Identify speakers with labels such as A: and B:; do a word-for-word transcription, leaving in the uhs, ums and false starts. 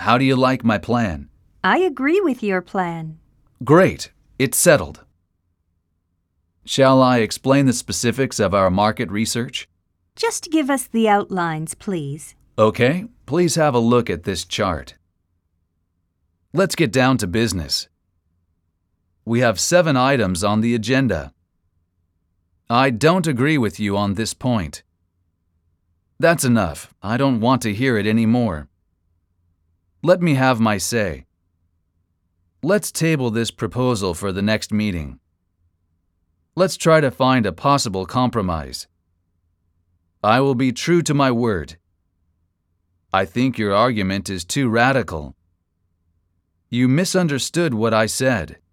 A: How do you like my plan?
B: I agree with your plan.
A: Great. It's settled. Shall I explain the specifics of our market research?
B: Just give us the outlines, please.
A: Okay, please have a look at this chart. Let's get down to business. We have seven items on the agenda. I don't agree with you on this point. That's enough. I don't want to hear it anymore. Let me have my say. Let's table this proposal for the next meeting. Let's try to find a possible compromise. I will be true to my word. I think your argument is too radical. You misunderstood what I said.